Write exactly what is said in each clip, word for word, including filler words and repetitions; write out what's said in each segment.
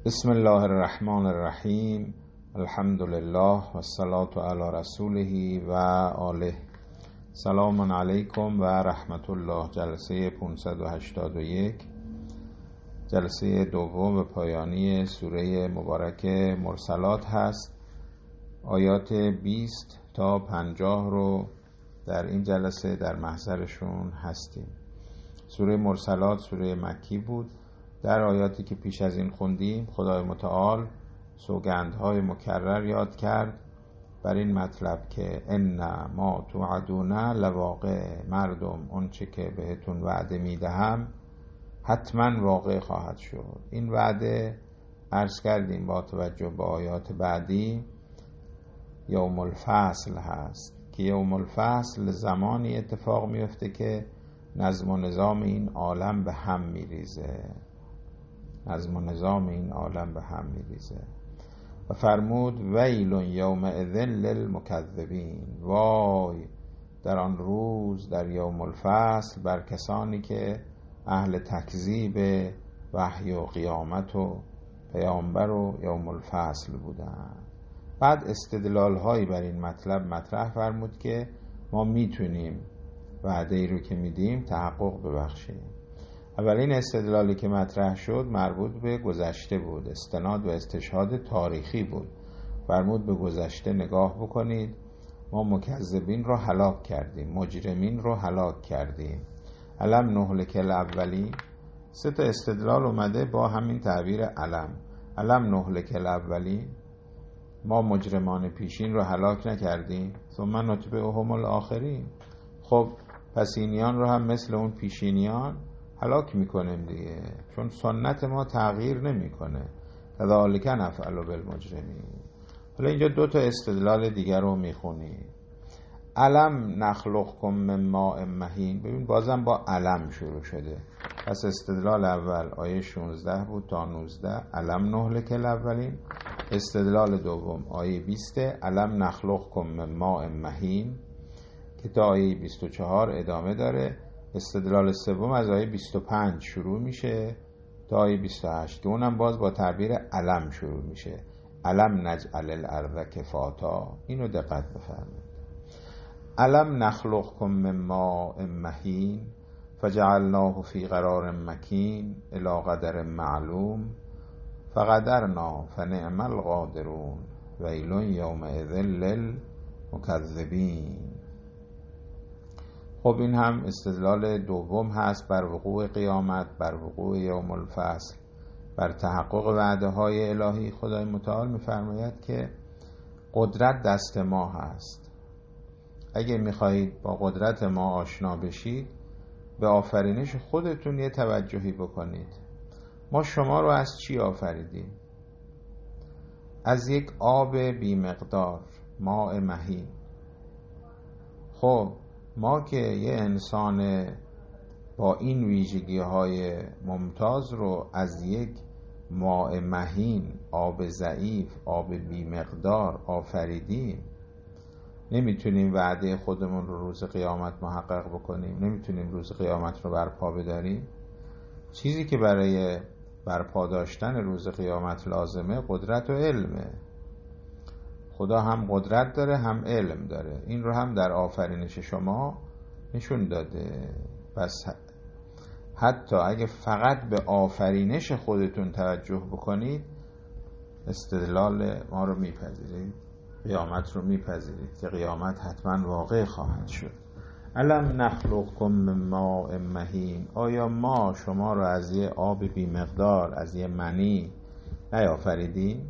بسم الله الرحمن الرحیم. الحمد لله و الصلاة علی رسوله و آله. سلام علیکم و رحمت الله. جلسه پانصد و هشتاد و یک، جلسه دوم و پایانی سوره مبارک مرسلات هست. آیات بیست تا پنجاه رو در این جلسه در محضرشون هستیم. سوره مرسلات سوره مکی بود. در آیاتی که پیش از این خوندیم خدای متعال سوگندهای مکرر یاد کرد بر این مطلب که ان ما توعدون لواقع، مردم اونچه که بهتون وعده میدهم حتما واقع خواهد شد. این وعده عرض کردیم با توجه به آیات بعدی یوم الفصل هست که یوم الفصل زمانی اتفاق میفته که نظم و نظام این عالم به هم میریزه نظم و نظام این عالم به هم میریزه و فرمود ویل یومئذ للمکذبین، وای در آن روز، در یوم الفصل، بر کسانی که اهل تکذیب وحی و قیامت و پیامبر و یوم الفصل بودن. بعد استدلال هایی بر این مطلب مطرح فرمود که ما میتونیم وعده ای رو که میدیم تحقق ببخشیم. اولین استدلالی که مطرح شد مربوط به گذشته بود، استناد و استشهاد تاریخی بود. فرمود به گذشته نگاه بکنید، ما مکذبین رو هلاک کردیم، مجرمین رو هلاک کردیم. علم نهلک الاولین. سه تا استدلال اومده با همین تعبیر علم. علم نهلک الاولین، ما مجرمان پیشین رو هلاک نکردیم. ثم نتبعهم الاخرین، خب پس اینیان رو هم مثل اون پیشینیان هلاک میکنیم دیگه، چون سنت ما تغییر نمیکنه. کذالک نفعل بالمجرمین. حالا اینجا دو تا استدلال دیگر رو میخونی. علم نخلقکم من ماء مهین. ببین بازم با علم شروع شده. پس استدلال اول آیه شانزده بود تا نوزده، علم نهلک الاولین. استدلال دوم آیه بیست، علم نخلقکم من ماء مهین که تا آیه بیست و چهار ادامه داره. استدلال سوم از آیه بیست و پنج شروع میشه تا آیه بیست و هشت که اونم باز با تعبیر علم شروع میشه. علم نجعل الارض کفاتا. اینو دقت بفرمایید. علم نخلقکم من ماء مهین فجعلناه فی قرار مکین الی قدر معلوم فقدرنا فنعم القادرون ویل یومئذ للمکذبین. خب این هم استدلال دوم هست بر وقوع قیامت، بر وقوع یوم الفصل، بر تحقق وعده های الهی. خدای متعال می‌فرماید که قدرت دست ما هست. اگه می‌خواهید با قدرت ما آشنا بشید به آفرینش خودتون یه توجهی بکنید. ما شما رو از چی آفریدیم؟ از یک آب بی مقدار، ماء مهین. خب ما که یه انسان با این ویژگی های ممتاز رو از یک ماء مهین، آب ضعیف، آب بی مقدار آفریدیم، نمیتونیم وعده خودمون رو روز قیامت محقق بکنیم؟ نمیتونیم روز قیامت رو برپا بداریم؟ چیزی که برای برپا داشتن روز قیامت لازمه قدرت و علمه. خدا هم قدرت داره هم علم داره. این رو هم در آفرینش شما نشون داده. پس حتی اگه فقط به آفرینش خودتون توجه بکنید استدلال ما رو میپذیرید، قیامت رو میپذیرید که قیامت حتما واقع خواهد شد. علم نخلقکم من ماء مهین، آیا ما شما رو از یه آب بی مقدار، از یه منی نیافریدیم؟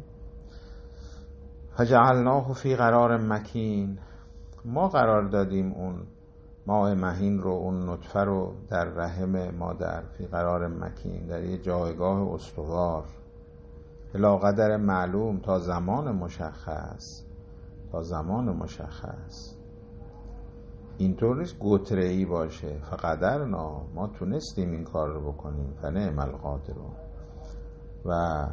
فجعلناه فی قرار مکین، ما قرار دادیم اون ماء مهین رو، اون نطفه رو در رحم مادر، فی قرار مکین، در یه جایگاه استوار، الی قدر معلوم، تا زمان مشخص، تا زمان مشخص. اینطور نیست گتره‌ای باشه. فقدرنا، ما تونستیم این کار رو بکنیم. فنعم القادرون، و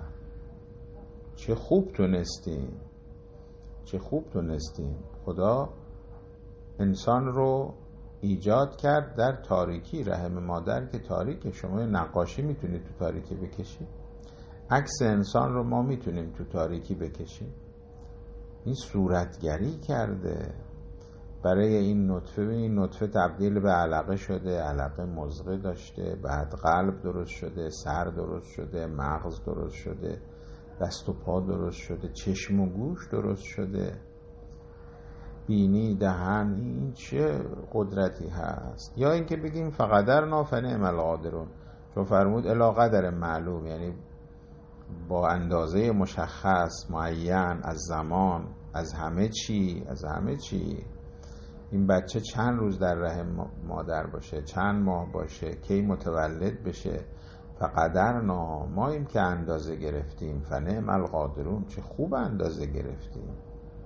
چه خوب تونستیم، چه خوب تونستیم. خدا انسان رو ایجاد کرد در تاریکی، رحم مادر که تاریکه. شما نقاشی میتونید تو تاریکی بکشید؟ عکس انسان رو ما میتونیم تو تاریکی بکشیم؟ این صورتگری کرده برای این نطفه. این نطفه تبدیل به علقه شده، علقه مضغه داشته، بعد قلب درست شده، سر درست شده، مغز درست شده، دست و پا درست شده، چشم و گوش درست شده، بینی، دهن. این چه قدرتی هست؟ یا اینکه بگیم فقدرنا فنعم القادرون، چون فرمود الی قدر معلوم، یعنی با اندازه مشخص معین از زمان، از همه چی، از همه چی. این بچه چند روز در رحم مادر باشه، چند ماه باشه، کی متولد بشه، فقدرنا، ما این که اندازه گرفتیم، فنعم القادرون، چه خوب اندازه گرفتیم.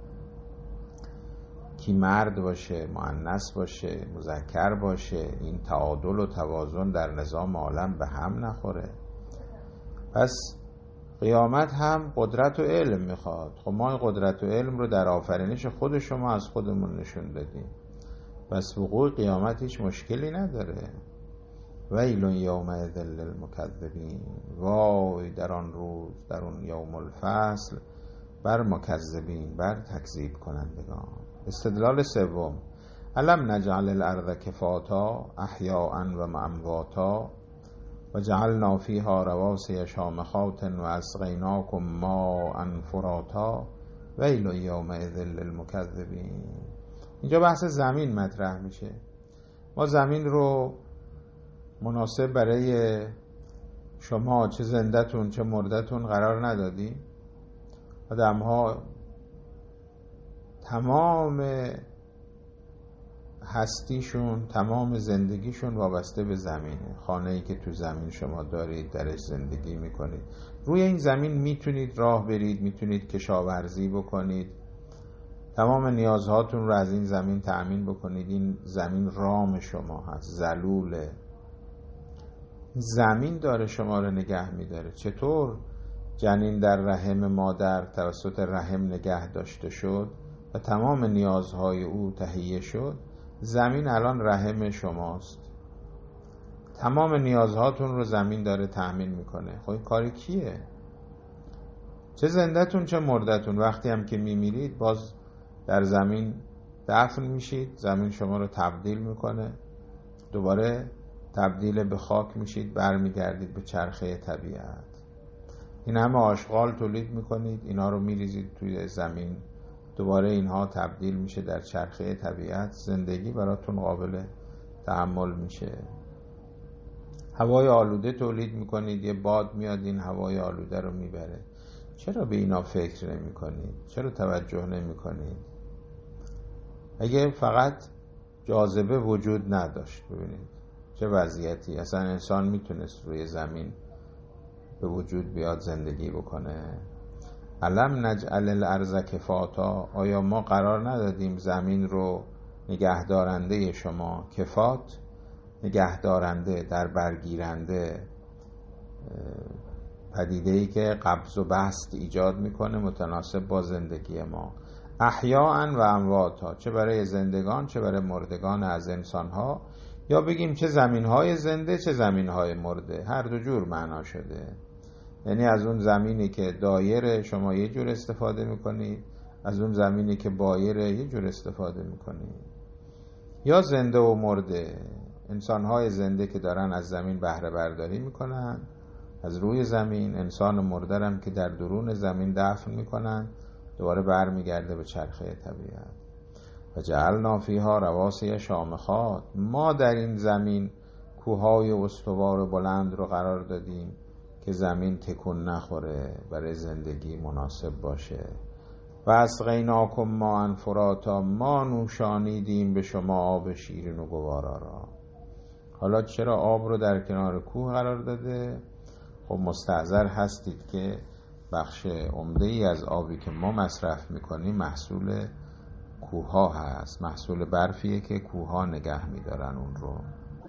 کی مرد باشه، مؤنث باشه، مذکر باشه، این تعادل و توازن در نظام عالم به هم نخوره. پس قیامت هم قدرت و علم میخواد. خب ما قدرت و علم رو در آفرینش خود شما از خودمون نشون دادیم. پس وقوع قیامت هیچ مشکلی نداره. ویل یومئذ للمکذبین، وای در آن روز، در اون یوم الفصل، بر مکذبین، بر تکذیب کنندگان. استدلال سوم، الم نجعل الارض کفاتا احیاء و امواتا و جعلنا فیها رواسي شامخات و اسقیناکم ماء فراتا ویل یومئذ للمکذبین. اینجا بحث زمین مطرح میشه. ما زمین رو مناسب برای شما، چه زنده‌تون چه مرده‌تون، قرار ندادیم. آدم ها تمام هستیشون، تمام زندگیشون وابسته به زمینه. خانه‌ای که تو زمین شما دارید، درش زندگی میکنید. روی این زمین میتونید راه برید، میتونید کشاورزی بکنید، تمام نیازهاتون رو از این زمین تأمین بکنید. این زمین رام شما هست، ذلوله. زمین داره شما رو نگه میداره. چطور جنین در رحم مادر توسط رحم نگه داشته شد و تمام نیازهای او تهیه شد، زمین الان رحم شماست. تمام نیازهاتون رو زمین داره تأمین میکنه. خب این کار کیه؟ چه زنده‌تون چه مرده‌تون، وقتی هم که میمیرید باز در زمین دفن میشید. زمین شما رو تبدیل میکنه، دوباره تبدیل به خاک میشید، برمیگردید به چرخه طبیعت. این همه آشغال تولید میکنید، اینا رو میریزید توی زمین، دوباره اینها تبدیل میشه در چرخه طبیعت. زندگی براتون قابل تحمل میشه. هوای آلوده تولید میکنید، یه باد میاد این هوای آلوده رو میبره. چرا به اینا فکر نمی کنید؟ چرا توجه نمی کنید؟ اگه فقط جاذبه وجود نداشت، ببینید چه وضعیتی. اصلا انسان میتونست روی زمین به وجود بیاد، زندگی بکنه. الم نجعل الارض کفاتا، آیا ما قرار ندادیم زمین رو نگهدارنده شما؟ کفات، نگهدارنده، در برگیرنده، پدیده‌ای که قبض و بسط ایجاد میکنه متناسب با زندگی ما. احیاء و امواتا، چه برای زندگان چه برای مردگان از انسانها، یا بگیم چه زمینهای زنده چه زمینهای مرده، هر دو جور معنا شده. یعنی از اون زمینی که دایره شما یه جور استفاده میکنید، از اون زمینی که بایره یه جور استفاده میکنید. یا زنده و مرده، انسانهای زنده که دارن از زمین بهره برداری میکنن از روی زمین، انسان مردرم که در درون زمین دفن میکنن، دوباره برمیگرده به چرخه طبیعت. و جعلنا فیها رواسي شامخات، ما در این زمین کوههای استوار و بلند رو قرار دادیم که زمین تکون نخوره، برای زندگی مناسب باشه. و اسقیناکم ماء فراتا، ما نوشانیدیم به شما آب شیرین و گوارا را. حالا چرا آب رو در کنار کوه قرار داده؟ خب مستحضر هستید که بخش عمده ای از آبی که ما مصرف میکنیم محصول کوه ها هست، محصول برفیه که کوه ها نگه میدارن اون رو.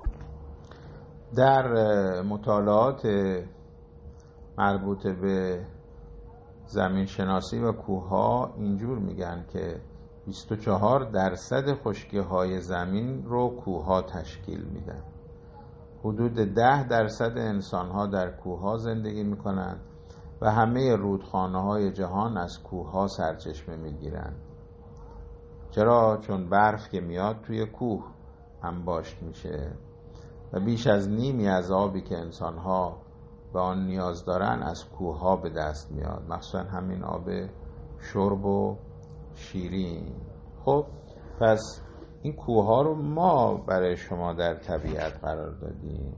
در مطالعات مربوط به زمین شناسی و کوه ها اینجور میگن که بیست و چهار درصد خشکی های زمین رو کوه ها تشکیل میدن. حدود ده درصد انسان ها در کوه ها زندگی میکنن و همه رودخانه های جهان از کوه ها سرچشمه میگیرن. چرا؟ چون برف که میاد توی کوه انباشت میشه و بیش از نیمی از آبی که انسان ها به آن نیاز دارن از کوه ها به دست میاد، مخصوصا همین آب شرب و شیرین. خب پس این کوه ها رو ما برای شما در طبیعت قرار دادیم.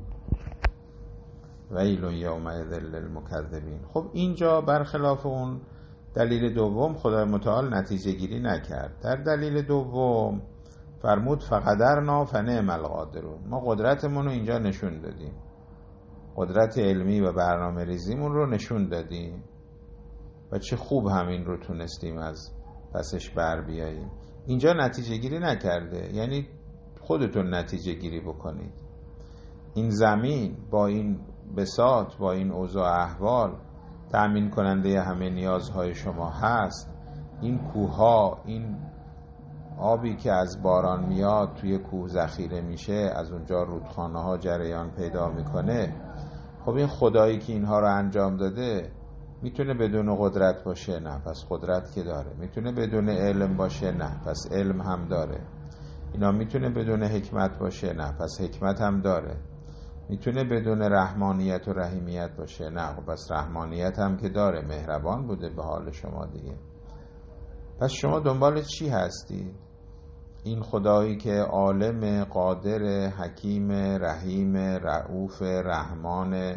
ویل یومئذ للمکذبین. خب اینجا برخلاف اون دلیل دوم خدای متعال نتیجه گیری نکرد. در دلیل دوم فرمود فقدرنا فنعم القادرون. ما قدرتمون رو اینجا نشون دادیم، قدرت علمی و برنامه ریزیمون رو نشون دادیم و چه خوب همین رو تونستیم از پسش بر بیاییم. اینجا نتیجه گیری نکرده، یعنی خودتون نتیجه گیری بکنید. این زمین با این بساط، با این اوضاع احوال تأمین کننده همه نیازهای شما هست. این کوه‌ها، این آبی که از باران میاد توی کوه ذخیره میشه، از اونجا رودخانه ها جریان پیدا میکنه. خب این خدایی که اینها رو انجام داده میتونه بدون قدرت باشه؟ نه، پس قدرت که داره. میتونه بدون علم باشه؟ نه، پس علم هم داره. اینا میتونه بدون حکمت باشه؟ نه، پس حکمت هم داره. میتونه بدون رحمانیت و رحیمیت باشه؟ نه، پس رحمانیت هم که داره، مهربان بوده به حال شما دیگه. پس شما دنبال چی هستی؟ این خدایی که عالم، قادر، حکیم، رحیم، رؤوف، رحمان،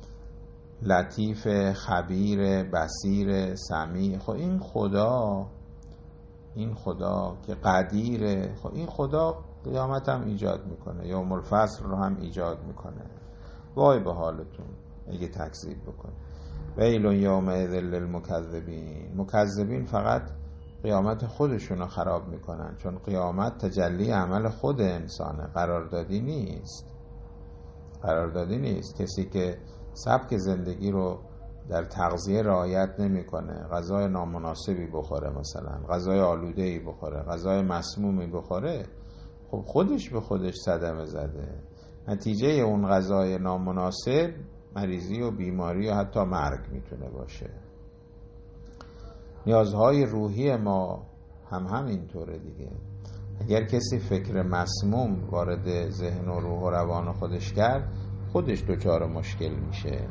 لطیف، خبیر، بصیر، سمیع. خب این خدا، این خدا که قدیره، خب این خدا قیامت هم ایجاد میکنه، یوم الفصل رو هم ایجاد میکنه. وای به حالتون اگه تکذیب بکنه. ویل یومئذ للمکذبین. مکذبین فقط قیامت خودشون رو خراب میکنن، چون قیامت تجلی عمل خود انسانه، قراردادی نیست. قراردادی نیست. کسی که سبک زندگی رو در تغذیه رعایت نمیکنه، غذای نامناسبی بخوره، مثلا غذای آلوده‌ای بخوره، غذای مسمومی بخوره، خب خودش به خودش صدمه زده. نتیجه اون غذای نامناسب مریضی و بیماری و حتی مرگ میتونه باشه. نیازهای روحی ما هم همینطوره دیگه. اگر کسی فکر مسموم وارد ذهن و روح و روان خودش کرد، خودش دچار مشکل میشه.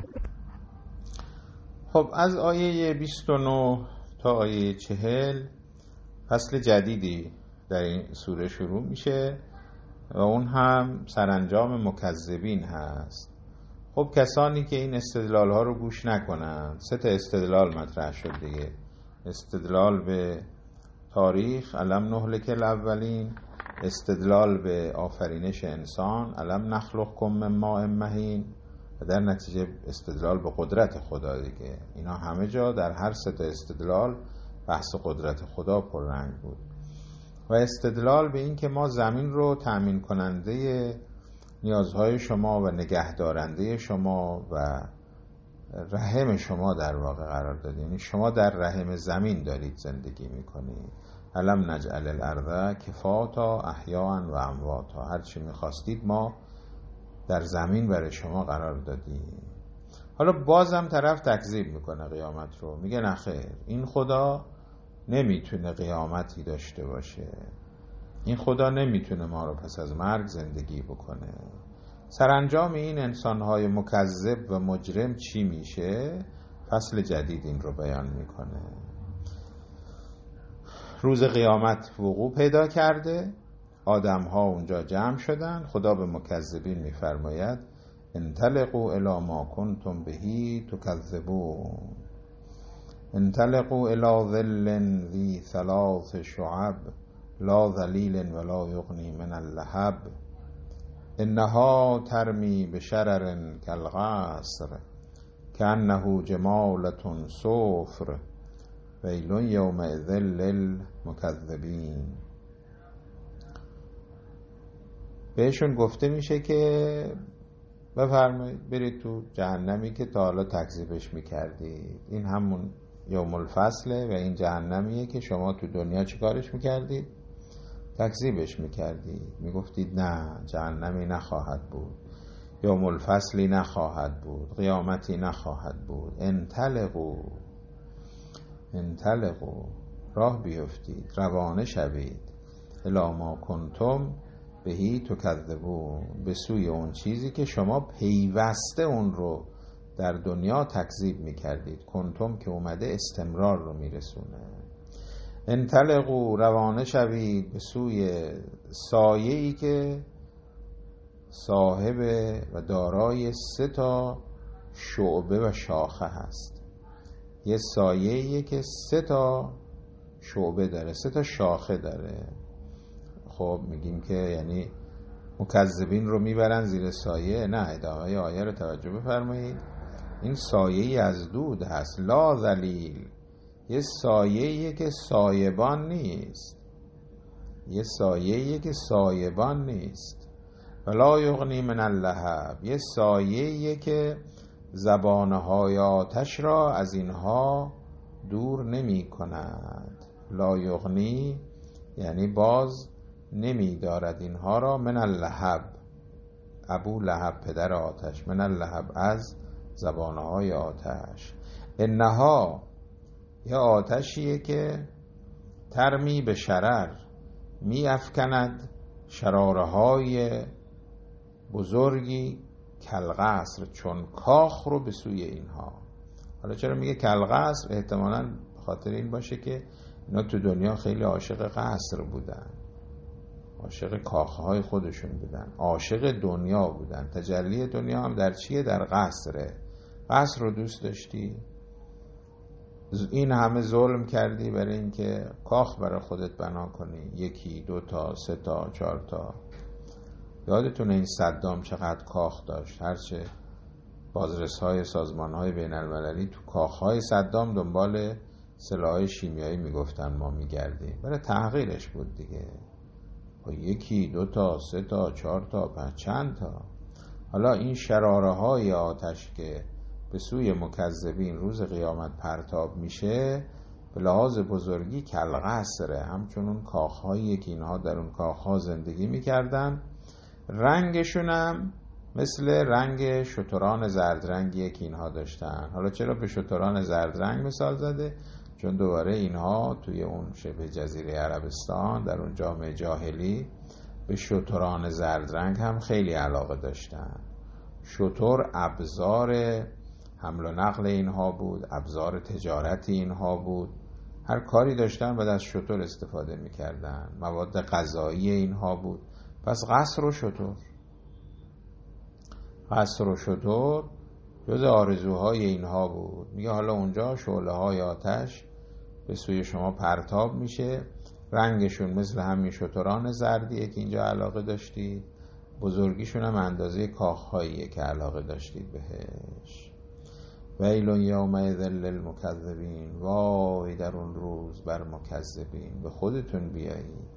خب از آیه بیست و نه تا آیه چهل فصل جدیدی در این سوره شروع میشه و اون هم سرانجام مکذبین هست. خب کسانی که این استدلال ها رو گوش نکنن، سه تا استدلال مطرح شد دیگه. استدلال به تاریخ، الم نهلک الاولین. استدلال به آفرینش انسان، الم نخلقکم من ماء مهین. و در نتیجه استدلال به قدرت خدا دیگه. اینا همه جا در هر سه تا استدلال بحث قدرت خدا پررنگ بود. و استدلال به این که ما زمین رو تأمین کننده نیازهای شما و نگهدارنده شما و رحم شما در واقع قرار دادیم. یعنی شما در رحم زمین دارید زندگی میکنید. الم نجعل الارض کفاتا احیاء و امواتا. هر چی میخواستید ما در زمین برای شما قرار دادیم. حالا بازم طرف تکذیب میکنه قیامت رو، میگه نخیر، این خدا نمیتونه قیامتی داشته باشه، این خدا نمیتونه ما رو پس از مرگ زندگی بکنه. سرانجام این انسانهای مکذب و مجرم چی میشه؟ فصل جدید این رو بیان میکنه. روز قیامت وقوع پیدا کرده، آدم ها اونجا جمع شدن. خدا به مکذبین میفرماید انطلقوا الی ما کنتم بهی تکذبون. انطلقوا الی ظل ذی ثلاث شعب لا ذلیل ولا یغنی من اللهب انها ترمی بشرر کالقصر کانه جمالة صفر ویل یومئذ للمکذبین. بهشون گفته میشه که بفرمایید برید تو جهنمی که تا حالا تکذیبش میکردید. این همون یوم الفصله و این جهنمیه که شما تو دنیا چیکارش میکردید؟ تکذیبش میکردید. میگفتید نه، جهنمی نخواهد بود. یوم الفصلی نخواهد بود، قیامتی نخواهد بود. انطلقوا انطلقوا راه بیفتید، روانه شوید، الی ما کنتم بهی تکذبون، به سوی اون چیزی که شما پیوسته اون رو در دنیا تکذیب میکردید. کنتم که اومده استمرار رو میرسونه. انطلقوا روانه شوید به سوی سایه‌ای که صاحب و دارای سه تا شعبه و شاخه هست. یه سایه‌ایه که سه تا شعبه داره، سه تا شاخه داره. خب میگیم که یعنی مکذبین رو میبرن زیر سایه؟ نه، ادامه آیه رو توجه بفرمایید. این سایه‌ای از دود هست، لا ذلیل، یه سایه‌ایه که سایبان نیست، یه سایه‌ایه که سایبان نیست. ولا یغنی من اللهب، یه سایه‌ایه که زبانهای آتش را از اینها دور نمی کند. لا یغنی یعنی باز نمی دارد اینها را، من اللهب، ابو لهب پدر آتش، من اللهب از زبانهای آتش. انها یه آتشیه که ترمی به شرر، می افکند شراره های بزرگی، کلقصر چون کاخ رو به سوی اینها. حالا چرا میگه کلقصر؟ احتمالاً خاطر این باشه که اینا تو دنیا خیلی عاشق قصر بودن، عاشق کاخهای خودشون بودن، عاشق دنیا بودن. تجلی دنیا هم در چیه؟ در قصره. قصر رو دوست داشتی؟ این همه ظلم کردی برای اینکه کاخ برای خودت بنا کنی، یکی دو تا سه تا چهار تا. یادتونه این صدام چقدر کاخ داشت؟ هرچه بازرس‌های سازمان‌های بین‌المللی تو کاخ‌های صدام دنبال سلاح‌های شیمیایی میگفتن ما میگردیم، برای تحقیرش بود دیگه. با یکی دو تا سه تا چهار تا پنج چند تا. حالا این شراره‌های آتش که به سوی مکذبین روز قیامت پرتاب میشه، به لحاظ بزرگی کلقصره، همچنون کاخ‌هایی که اینها در اون کاخ‌ها زندگی میکردن. رنگشون هم مثل رنگ شتران زردرنگیه که اینها داشتن. حالا چرا به شتران زردرنگ مثال زده؟ چون دوباره اینها توی اون شبه جزیره عربستان در اون جامعه جاهلی به شتران زردرنگ هم خیلی علاقه داشتن. شتر ابزار حمل و نقل اینها بود، ابزار تجارت اینها بود. هر کاری داشتن بعد از شتر استفاده میکردن. مواد غذایی اینها بود. پس قصر و شتر، قصر و شتر جز آرزوهای اینها بود. میگه حالا اونجا شعله های آتش به سوی شما پرتاب میشه، رنگشون مثل همین شتران زردیه که اینجا علاقه داشتید، بزرگیشون هم اندازه کاخهاییه که علاقه داشتید بهش. ویل یومئذ للمکذبین، وای در اون روز بر مکذبین. به خودتون بیایید.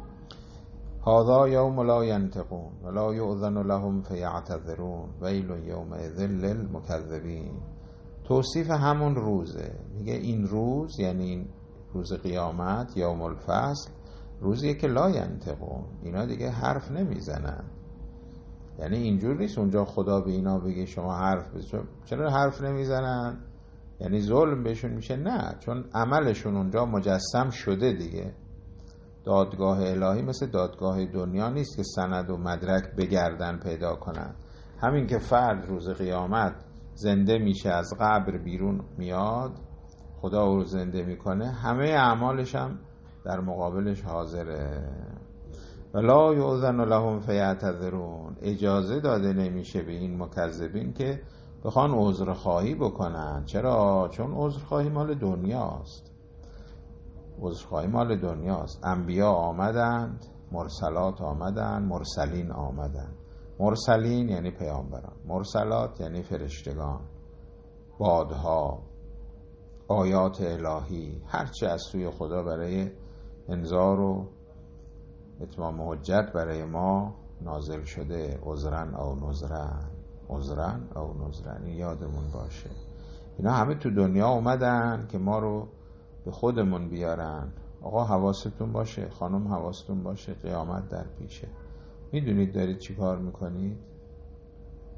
هذا یوم لا ینطقون ولا یؤذن لهم فیعتذرون ویل یومئذ للمکذبین. توصیف همون روزه. میگه این روز یعنی روز قیامت، یوم الفصل، روزیه که لا ینطقون، اینا دیگه حرف نمیزنن. یعنی اینجور نیست اونجا خدا به اینا بگه شما حرف بزن. چرا حرف نمیزنن؟ یعنی ظلم بهشون میشه؟ نه، چون عملشون اونجا مجسم شده دیگه. دادگاه الهی مثل دادگاه دنیا نیست که سند و مدرک بگردن پیدا کنن. همین که فرد روز قیامت زنده میشه، از قبر بیرون میاد، خدا او رو زنده میکنه، همه اعمالش هم در مقابلش حاضره. ولا یؤذن لهم فیعتذرون، اجازه داده نمیشه به این مکذبین که بخوان عذرخواهی بکنن. چرا؟ چون عذرخواهی مال دنیاست. عذرخواهی مال دنیاست. انبیا آمدند، مرسلات آمدند، مرسلین آمدند. مرسلین یعنی پیامبران، مرسلات یعنی فرشتگان، بادها، آیات الهی، هرچه از سوی خدا برای انذار و اتمام حجت برای ما نازل شده. عذرن او نذرن، عذرن او نذرن، این یادمون باشه. اینا همه تو دنیا اومدن که ما رو به خودمون بیارن. آقا حواستون باشه، خانم حواستون باشه، قیامت در پیشه. میدونید دارید چی کار میکنید؟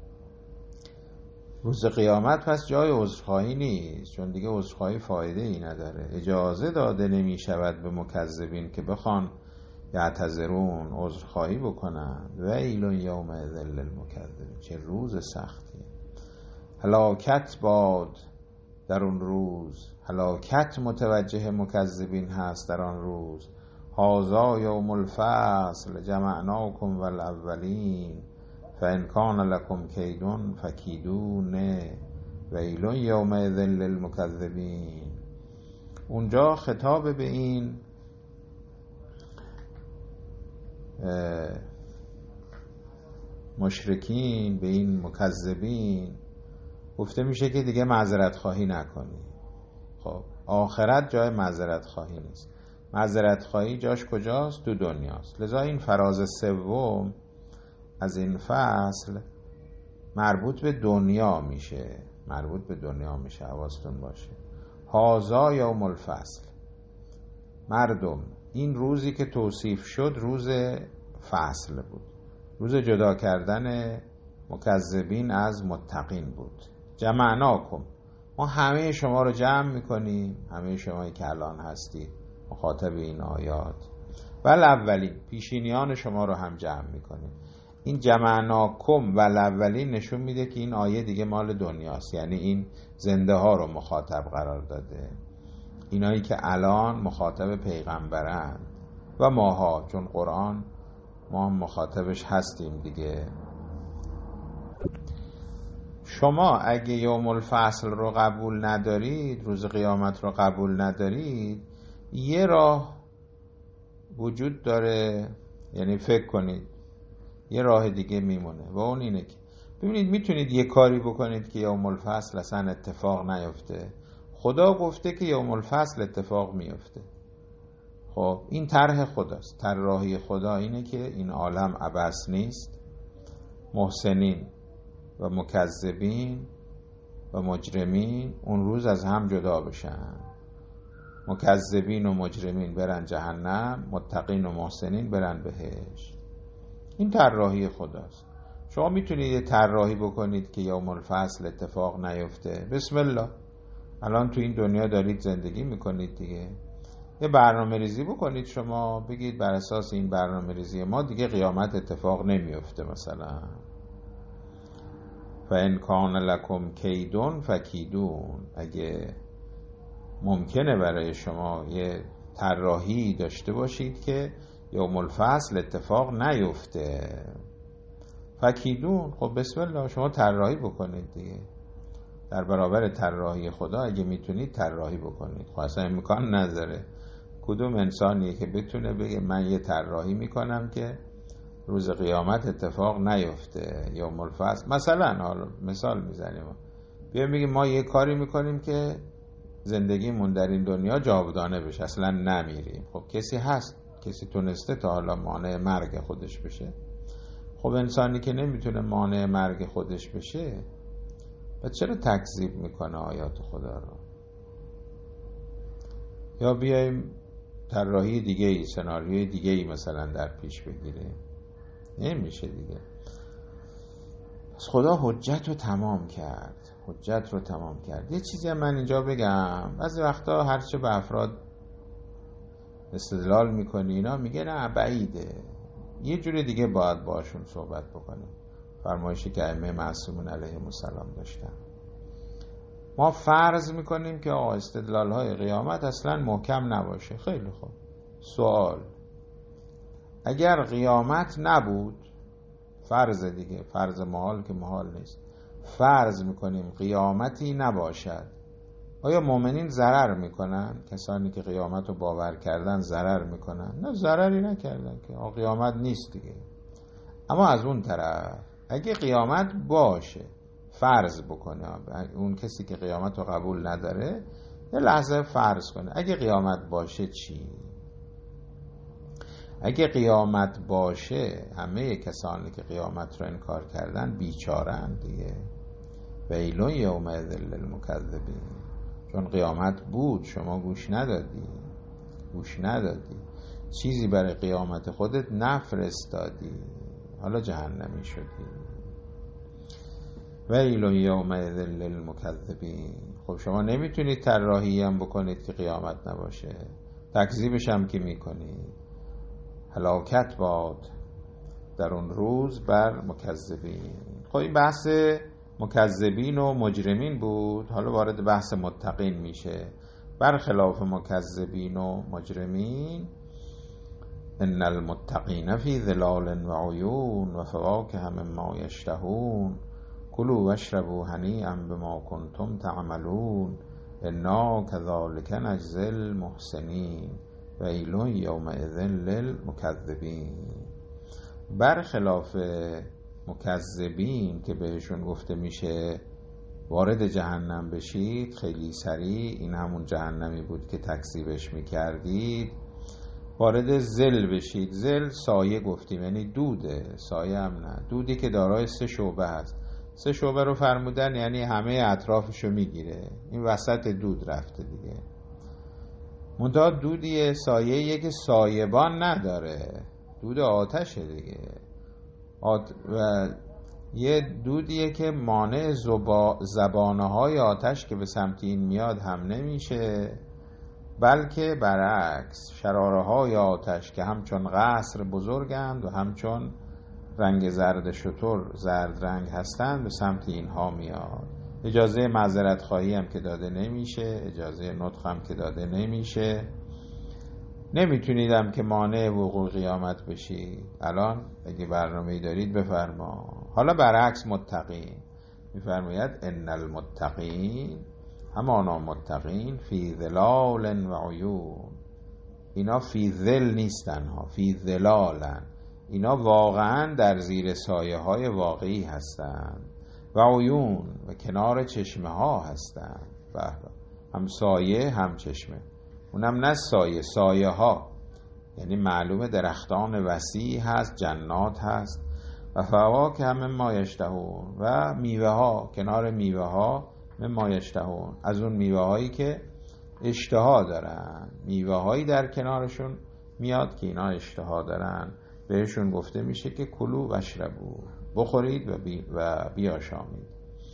روز قیامت پس جای عذرخواهی نیست، چون دیگه عذرخواهی فایده ای نداره. اجازه داده نمی شود به مکذبین که بخوان یعتذرون عذرخواهی بکنن. ویل یومئذ للمکذبین، چه روز سختیه. هلاکت باد در اون روز، هلاکت متوجه مکذبین هست در آن روز. هذا یوم الفصل جمعناکم والاولین فان کان لکم کید فکیدون ویل یومئذ للمکذبین. اونجا خطاب به این مشرکین، به این مکذبین گفته میشه که دیگه معذرت خواهی نکنی. خب آخرت جای معذرت خواهی نیست. معذرت خواهی جاش کجاست؟ تو دنیاست. لذا این فراز سوم از این فصل مربوط به دنیا میشه، مربوط به دنیا میشه، حواستون باشه. هازا یوم الفصل، مردم این روزی که توصیف شد روز فصل بود، روز جدا کردن مکذبین از متقین بود. جمعناکم، ما همه شما رو جمع میکنیم، همه شمایی که الان هستید مخاطب این آیات، ول اولین، پیشینیان شما رو هم جمع میکنیم. این جمعناکم ول اولین نشون میده که این آیه دیگه مال دنیاست، یعنی این زنده ها رو مخاطب قرار داده، اینایی که الان مخاطب پیغمبرند و ماها، چون قرآن ما هم مخاطبش هستیم دیگه. شما اگه یوم الفصل رو قبول ندارید، روز قیامت رو قبول ندارید، یه راه وجود داره، یعنی فکر کنید یه راه دیگه میمونه و اون اینه که ببینید میتونید یه کاری بکنید که یوم الفصل اصلا اتفاق نیفته. خدا گفته که یوم الفصل اتفاق میفته. خب این طرح خداست، طراحی خدا اینه که این عالم عبث نیست، محسنین و مکذبین و مجرمین اون روز از هم جدا بشن. مکذبین و مجرمین برن جهنم، متقین و محسنین برن بهشت. این طراحی خداست. شما میتونید یه طراحی بکنید که یوم الفصل اتفاق نیفته. بسم الله، الان تو این دنیا دارید زندگی میکنید دیگه، یه برنامه ریزی بکنید. شما بگید بر اساس این برنامه ریزی ما دیگه قیامت اتفاق نمیفته. مثلا فان کان لکم کیدون فکیدون، اگه ممکنه برای شما یه طراحی داشته باشید که یوم الفصل اتفاق نیفته، فکیدون، خب بسم الله شما طراحی بکنید دیگه. در برابر طراحی خدا اگه میتونید طراحی بکنید. خب اصلا امکان نداره کدوم انسانیه که بتونه بگه من یه طراحی میکنم که روز قیامت اتفاق نیفته یوم الفصل. مثلا حالا مثال میزنیم، بیایم بگیم ما یه کاری میکنیم که زندگیمون در این دنیا جاودانه بشه، اصلا نمیریم. خب کسی هست، کسی تونسته تا حالا مانع مرگ خودش بشه؟ خب انسانی که نمیتونه مانع مرگ خودش بشه، بعد چرا تکذیب میکنه آیات خدا رو؟ یا بیایم طراحی دیگه ای، سناریوی دیگه ای مثلا در پیش بگیریم، نمیشه دیگه. پس خدا حجت رو تمام کرد، حجت رو تمام کرد. یه چیزی هم من اینجا بگم، بعضی وقتا هرچه به افراد استدلال میکنی اینا میگه نه بعیده، یه جور دیگه باید باشون صحبت بکنیم. فرمایشی که ائمه معصومون علیهم السلام داشتن. ما فرض میکنیم که آقا استدلال های قیامت اصلا محکم نباشه. خیلی خوب، سوال، اگر قیامت نبود، فرض دیگه، فرض محال که محال نیست، فرض میکنیم قیامتی نباشد، آیا مؤمنین ضرر میکنن؟ کسانی که قیامت رو باور کردن ضرر میکنن؟ نه، ضرری نکردن که آقا قیامت نیست دیگه. اما از اون طرف اگه قیامت باشه، فرض بکنه، اون کسی که قیامت رو قبول نداره یه لحظه فرض کنه اگه قیامت باشه چی؟ اگه قیامت باشه، همه کسانی که قیامت رو انکار کردن بیچارن دیگه. ویل یومئذ للمکذبین، چون قیامت بود شما گوش ندادی، گوش ندادی، چیزی برای قیامت خودت نفرستادی، حالا جهنمی شدی. ویل یومئذ للمکذبین. خب شما نمیتونید طراحی هم بکنید که قیامت نباشه، تکذیبش هم که میکنید. هلاکت باد در اون روز بر مکذبین. خب این بحث مکذبین و مجرمین بود، حالا وارد بحث متقین میشه. برخلاف مکذبین و مجرمین، ان المتقین فی ظلال و عیون و فواکه مما یشتهون کلوا واشربوا هنیئا بما کنتم تعملون انا کذلک نجزی المحسنین ویل یومئذ للمکذبین. برخلاف مکذبین که بهشون گفته میشه وارد جهنم بشید خیلی سریع، این همون جهنمی بود که تکذیبش میکردید. وارد ذل بشید. ذل سایه گفتیم، یعنی دوده، سایه هم نه، دودی که دارای سه شعبه هست. سه شعبه رو فرمودن یعنی همه اطرافشو میگیره، این وسط دود رفته دیگه. منتها دودی سایه‌ایه که سایبان نداره، دود آتشه دیگه. آت... و یه دودیه که مانع زبا... زبانه های آتش که به سمت این میاد هم نمیشه، بلکه برعکس شراره های آتش که همچون قصر بزرگند و همچون رنگ زرد شتر زرد رنگ هستند به سمت اینها میاد. اجازه معذرت خواهی هم که داده نمیشه، اجازه نطق هم که داده نمیشه. نمیتونیدم که مانع وقوع قیامت بشی. الان اگه برنامه‌ای دارید بفرما. حالا برعکس متقین میفرماید ان المتقین، همانا متقین، فی ظلال و عیون. اینا فی ظل نیستن ها، فی ظلالن. اینا واقعا در زیر سایه های واقعی هستند و عیون و کنار چشمه ها هستند. هم سایه هم چشمه. اونم نه سایه، سایه ها یعنی معلومه درختان وسیع هست، جنات هست. و فواکه هم مما یشتهون، و میوه ها، کنار میوه ها مما یشتهون، از اون میوه هایی که اشتها دارن. میوه هایی در کنارشون میاد که اینا اشتها دارن، بهشون گفته میشه که کلوا واشربوا، بخورید و, بی و بیاشامید.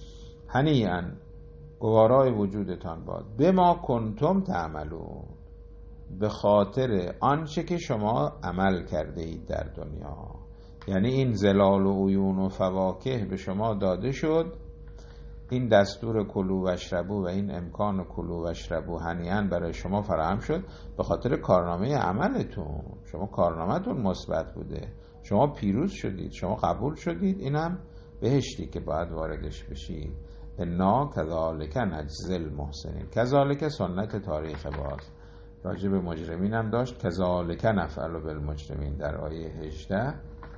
هنیئا، گوارای وجودتان باد، بما کنتم تعملون، به خاطر آنچه که شما عمل کرده اید در دنیا. یعنی این ظلال و عیون و فواکه به شما داده شد، این دستور کلوا واشربوا و این امکان کلوا واشربوا هنیئا برای شما فراهم شد به خاطر کارنامه عملتون. شما کارنامه‌تون مثبت بوده، شما پیروز شدید، شما قبول شدید، اینم بهشتی که باید واردش بشید. انا کذالک نجزی المحسنین. کذالک سنت تاریخ باز راجع به مجرمین هم داشت، کذالک نفعل بالمجرمین در آیه هجده.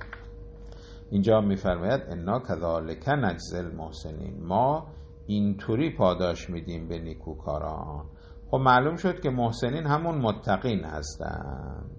اینجا میفرماید انا کذالک نجزی المحسنین، ما اینطوری پاداش میدیم به نیکوکاران. خب معلوم شد که محسنین همون متقین هستند،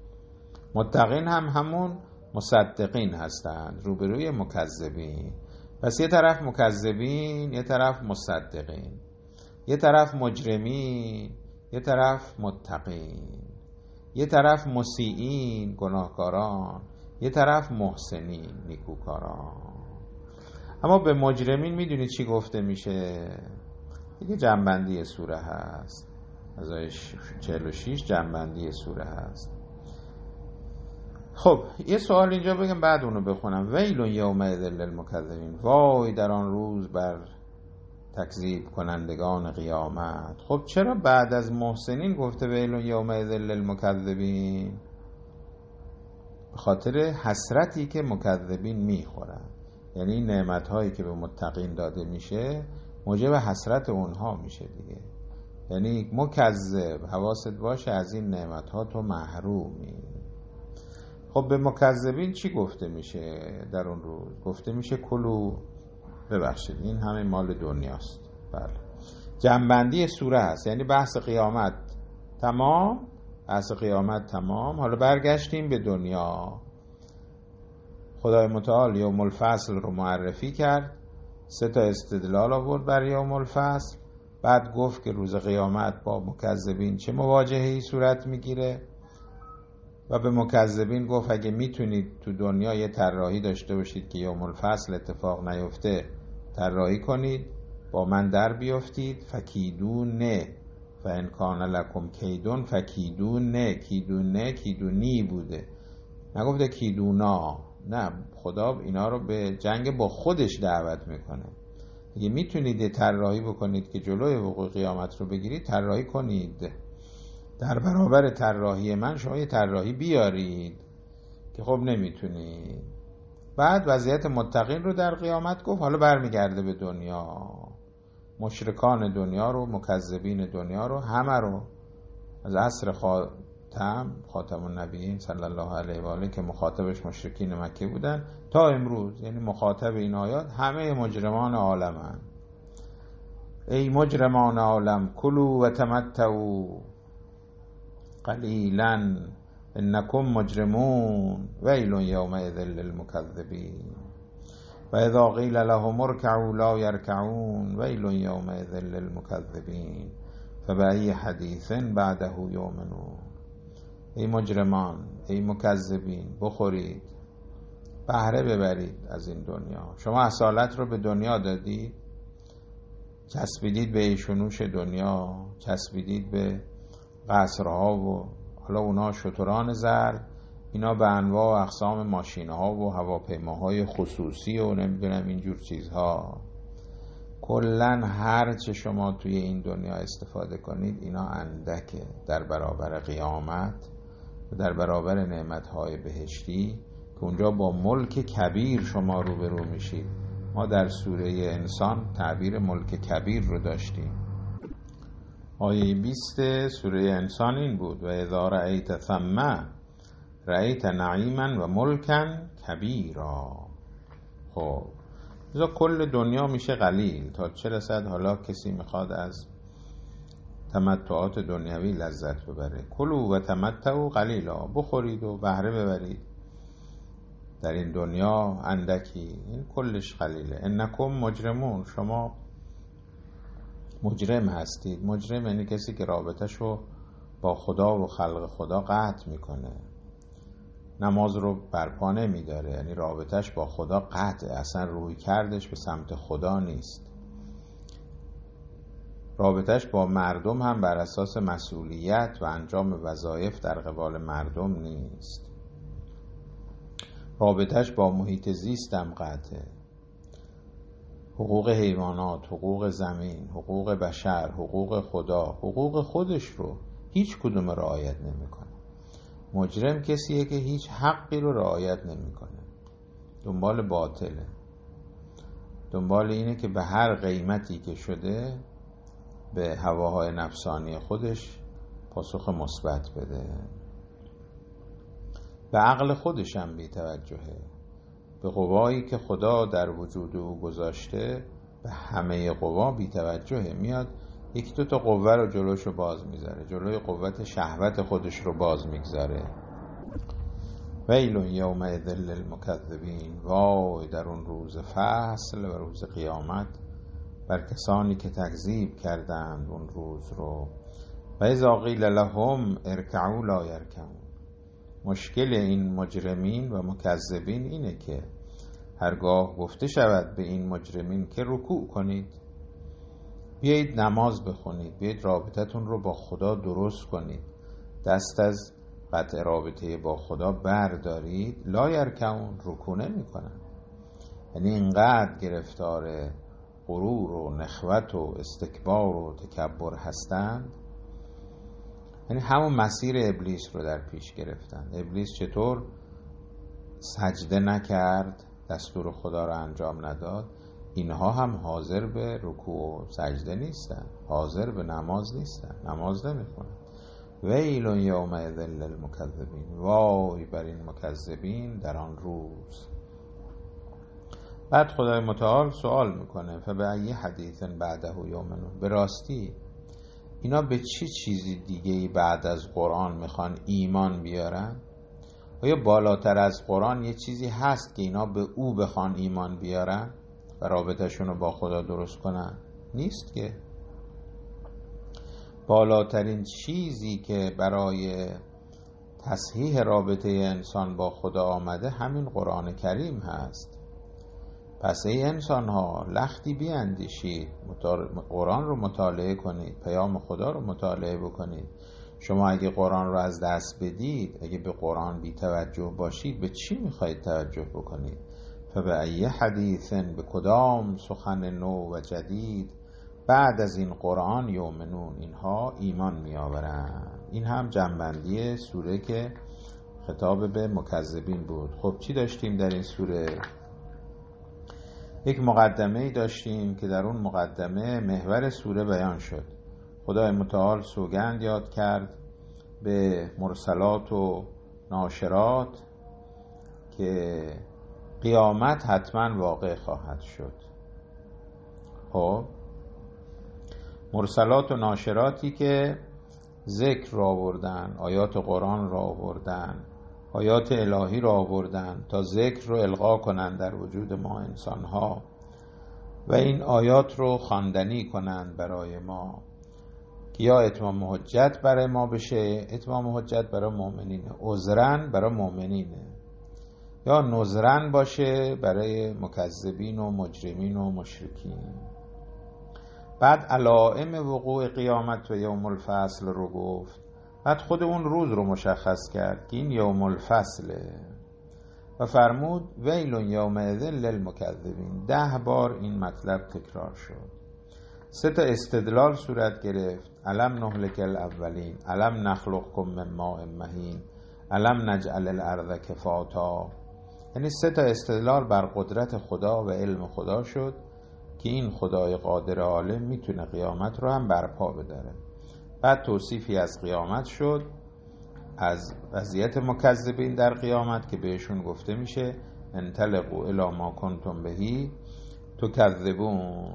متقین هم همون مصدقین هستند روبروی مکذبین. پس یه طرف مکذبین، یه طرف مصدقین، یه طرف مجرمین، یه طرف متقین، یه طرف مسیئین گناهکاران، یه طرف محسنین نیکوکاران. اما به مجرمین میدونی چی گفته میشه؟ دیگه جنبندی سوره هست، از آیه چهل و شش جنبندی سوره هست. خب یه سوال اینجا بگم بعد اونو بخونم. ویل یومئذ للمکذبین، وای در آن روز بر تکذیب کنندگان قیامت. خب چرا بعد از محسنین گفته ویل یومئذ للمکذبین؟ به خاطر حسرتی که مکذبین میخورن، یعنی نعمت هایی که به متقین داده میشه موجب حسرت اونها میشه دیگه. یعنی مکذب، حواست باشه از این نعمت ها تو محرومی. خب به مکذبین چی گفته میشه در اون روز؟ گفته میشه کلوا، ببخشید این همه مال دنیاست. بله جنبندی سوره هست، یعنی بحث قیامت تمام، بحث قیامت تمام. حالا برگشتیم به دنیا. خدای متعال یوم الفصل رو معرفی کرد، سه تا استدلال آورد بر یوم الفصل، بعد گفت که روز قیامت با مکذبین چه مواجهه‌ای صورت میگیره و به مکذبین گفت اگه میتونید تو دنیا یه طراحی داشته باشید که یوم الفصل اتفاق نیفته، طراحی کنید، با من در بیافتید. فکیدون نه و انکان لکم کیدون فکیدون نه. کیدون نه کیدونی بوده، نگفته کیدونا. نه، خدا اینا رو به جنگ با خودش دعوت میکنه. اگه میتونید طراحی بکنید که جلوی وقوع قیامت رو بگیرید، طراحی کنید. در برابر طراحی من شما یه طراحی بیارید که خب نمیتونید. بعد وضعیت متقین رو در قیامت گفت. حالا برمیگرده به دنیا، مشرکان دنیا رو، مکذبین دنیا رو، همه رو از عصر خاتم خاتم النبیین صلی الله علیه و آله که مخاطبش مشرکین مکه بودن تا امروز، یعنی مخاطب این آیات همه مجرمان عالمن. ای مجرمان عالم کلوا و تمتعوا قلیلا انکم مجرمون ویل یومئذ للمکذبین و اذا قیل لهم ارکعوا لا یرکعون ویل یومئذ للمکذبین فبأی حدیث بعده یؤمنون. ای مجرمان، ای مکذبین، بخورید، بهره ببرید از این دنیا. شما اصالت رو به دنیا دادید، چسبیدید به ایشونوش دنیا، چسبیدید به قصرها و حالا اونا شتران زر، اینا به انواع و اقسام ماشینها و هواپیماهای خصوصی و نمیدونم اینجور چیزها. کلن هر چه شما توی این دنیا استفاده کنید اینا اندکه در برابر قیامت و در برابر نعمتهای بهشتی که اونجا با ملک کبیر شما روبرو میشید. ما در سوره انسان تعبیر ملک کبیر رو داشتیم. آیه بیست سوره انسان این بود: و اذا رأیت ثم رأیت نعیما و ملکا کبیرا. خب اذا کل دنیا میشه قلیل، تا چه رسد حالا کسی میخواد از تمتعات دنیوی لذت ببره. کلوا و تمتعوا قلیلا، بخورید و بهره ببرید در این دنیا اندکی، این کلش قلیله. انکم مجرمون، شما مجرم هستید. مجرم یعنی کسی که رابطه‌شو با خدا و خلق خدا قطع میکنه، نماز رو برپا نمیداره، یعنی رابطه‌اش با خدا قطع، اصلا روی کردش به سمت خدا نیست. رابطه‌اش با مردم هم بر اساس مسئولیت و انجام وظایف در قبال مردم نیست. رابطه‌اش با محیط زیست هم قطعه. حقوق حیوانات، حقوق زمین، حقوق بشر، حقوق خدا، حقوق خودش رو هیچ کدوم رعایت نمیکنه. مجرم کسیه که هیچ حقی رو رعایت نمیکنه، دنبال باطله، دنبال اینه که به هر قیمتی که شده به هواهای نفسانی خودش پاسخ مثبت بده. به عقل خودش هم بی توجهه، به قوایی که خدا در وجود او گذاشته به همه قوا بی توجهه. میاد یک دو تا قوه رو جلوش رو باز میذاره، جلوی قوت شهوت خودش رو باز میگذاره. ویل یومئذ للمکذبین، وای در اون روز فصل و روز قیامت بر کسانی که تکذیب کردند اون روز رو. و اذا قیل لهم ارکعوا لا یرکعون. مشکل این مجرمین و مکذبین اینه که هرگاه گفته شود به این مجرمین که رکوع کنید، بیایید نماز بخونید، بیایید رابطتون رو با خدا درست کنید، دست از قطع رابطه با خدا بردارید، لا یرکعون، رکوع نمی کنن. یعنی اینقدر گرفتار غرور و نخوت و استکبار و تکبر هستند، یعنی همون مسیر ابلیس رو در پیش گرفتن. ابلیس چطور سجده نکرد، دستور خدا رو انجام نداد، اینها هم حاضر به رکوع و سجده نیستن، حاضر به نماز نیستن، نماز نمیخونن. ویل یومئذ للمکذبین، وای بر این مکذبین در آن روز. بعد خدای متعال سوال میکنه فبأی حدیث بعده یؤمنون، به راستی اینا به چه چیزی دیگه‌ای بعد از قرآن میخوان ایمان بیارن؟ آیا بالاتر از قرآن یه چیزی هست که اینا به او بخوان ایمان بیارن و رابطه‌شون رو با خدا درست کنن؟ نیست که. بالاترین چیزی که برای تصحیح رابطه انسان با خدا آمده همین قرآن کریم هست. پس ای انسان ها لختی بیاندیشید، قرآن رو مطالعه کنید، پیام خدا رو مطالعه بکنید. شما اگه قرآن رو از دست بدید، اگه به قرآن بی توجه باشید، به چی میخواید توجه بکنید؟ فبأی حدیث، به کدام سخن نو و جدید بعد از این قرآن یؤمنون، اینها ایمان میآورند. این هم جنبندی سوره که خطاب به مکذبین بود. خب چی داشتیم در این سوره؟ یک مقدمه داشتیم که در اون مقدمه محور سوره بیان شد. خدای متعال سوگند یاد کرد به مرسلات و ناشرات که قیامت حتما واقع خواهد شد. خب مرسلات و ناشراتی که ذکر را آوردن، آیات قرآن را آوردن، آیات الهی را آوردن تا ذکر رو القا کنن در وجود ما انسان ها و این آیات رو خواندنی کنن برای ما که یا اتمام حجت برای ما بشه، اتمام حجت برای مؤمنینه، عذرن برای مؤمنینه، یا نذرن باشه برای مکذبین و مجرمین و مشرکین. بعد علائم وقوع قیامت و یوم الفصل رو گفت. بعد خود اون روز رو مشخص کرد که این یوم الفصله و فرمود ویل یومئذ للمکذبین. ده بار این مطلب تکرار شد. سه تا استدلال صورت گرفت. الم نهلک الاولین، الم نخلقکم من ماء مهین، الم نجعل الارض کفاتا. یعنی سه تا استدلال بر قدرت خدا و علم خدا شد که این خدای قادر عالم میتونه قیامت رو هم برپا بداره. بعد توصیفی از قیامت شد، از وضعیت مکذبین در قیامت که بهشون گفته میشه انطلقوا الی ما کنتم بهی تکذبون،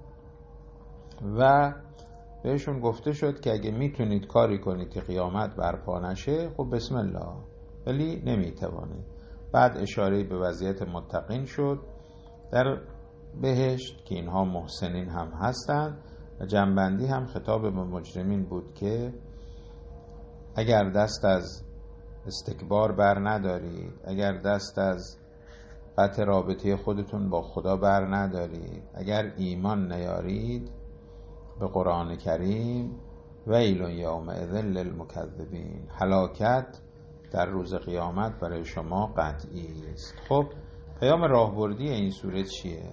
و بهشون گفته شد که اگه میتونید کاری کنید که قیامت برپا نشه، خب بسم الله، ولی نمیتوانید. بعد اشاره به وضعیت متقین شد در بهشت که اینها محسنین هم هستند و جنبندی هم خطاب به مجرمین بود که اگر دست از استکبار بر ندارید، اگر دست از قطع رابطه خودتون با خدا بر ندارید، اگر ایمان نیارید به قرآن کریم، ویل یومئذ للمکذبین، هلاکت در روز قیامت برای شما قطعی است. خب پیام راهبردی این سوره چیه؟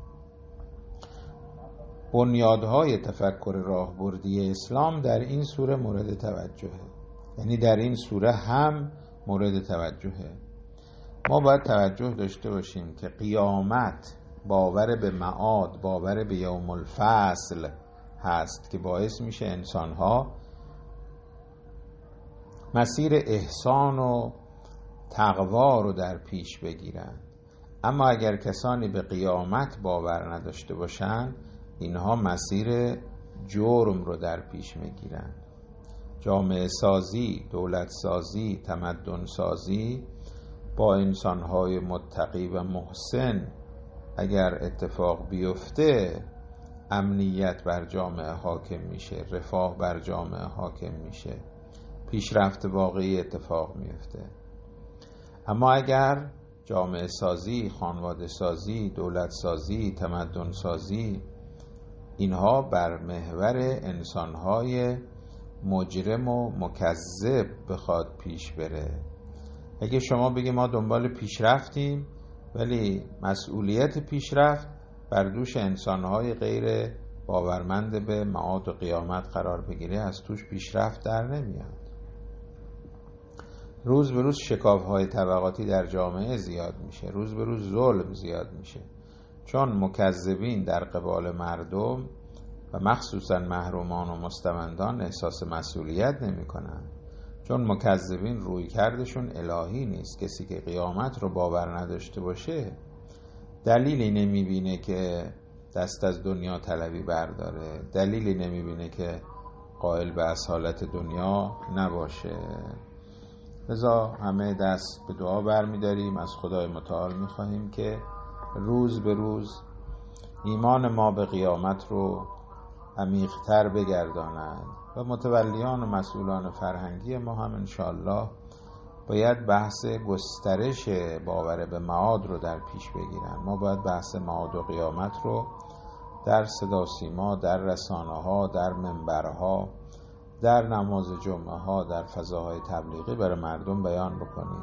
بنیادهای تفکر راهبردی اسلام در این سوره مورد توجهه. یعنی در این سوره هم مورد توجهه. ما باید توجه داشته باشیم که قیامت باور به معاد، باور به یوم الفصل هست که باعث میشه انسانها مسیر احسان و تقوا رو در پیش بگیرن. اما اگر کسانی به قیامت باور نداشته باشن، اینها مسیر جرم رو در پیش میگیرن. جامعه سازی، دولت سازی، تمدن سازی با انسانهای متقی و محسن اگر اتفاق بیفته، امنیت بر جامعه حاکم میشه، رفاه بر جامعه حاکم میشه، پیشرفت واقعی اتفاق میفته. اما اگر جامعه سازی، خانواده سازی، دولت سازی، تمدن سازی اینها بر محور انسانهای مجرم و مکذب بخواد پیش بره، اگه شما بگی ما دنبال پیشرفتیم ولی مسئولیت پیشرفت بر دوش انسانهای غیر باورمند به معاد و قیامت قرار بگیره، از توش پیشرفت در نمیاد. روز به روز شکاف‌های طبقاتی در جامعه زیاد میشه، روز به روز ظلم زیاد میشه، چون مکذبین در قبال مردم و مخصوصا محرومان و مستمندان احساس مسئولیت نمی کنن. چون مکذبین روی کردشون الهی نیست. کسی که قیامت رو باور نداشته باشه دلیلی نمی بینه که دست از دنیا طلبی برداره، دلیلی نمی بینه که قائل به اصالت دنیا نباشه. لذا همه دست به دعا برمی داریم، از خدای متعال می خواهیم که روز به روز ایمان ما به قیامت رو عمیق‌تر بگرداند و متولیان و مسئولان فرهنگی ما هم انشاءالله باید بحث گسترش باور به معاد رو در پیش بگیرن. ما باید بحث معاد و قیامت رو در صدا سیما، در رسانه ها، در منبرها، در نماز جمعه ها، در فضاهای تبلیغی برای مردم بیان بکنیم.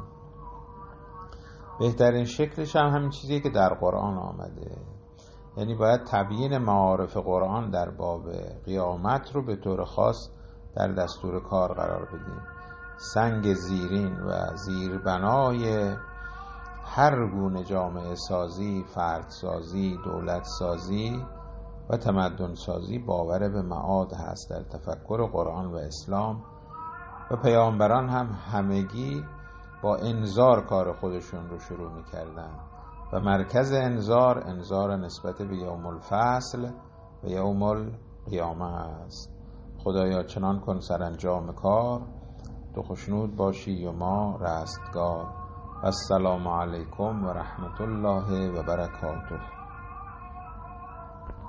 بهترین شکلش هم همین چیزیه که در قرآن آمده، یعنی باید تبیین معارف قرآن در باب قیامت رو به طور خاص در دستور کار قرار بدیم. سنگ زیرین و زیربنای هر گونه جامعه سازی، فرد سازی، دولت سازی و تمدن سازی باور به معاد هست. در تفکر قرآن و اسلام و پیامبران هم همگی با انذار کار خودشون رو شروع می‌کردن و مرکز انذار انذار نسبت به یوم الفصل و یوم القیامه است. خدایا چنان کن سرانجام کار، تو خوشنود باشی و ما رستگار. السلام علیکم و رحمت الله و برکاته.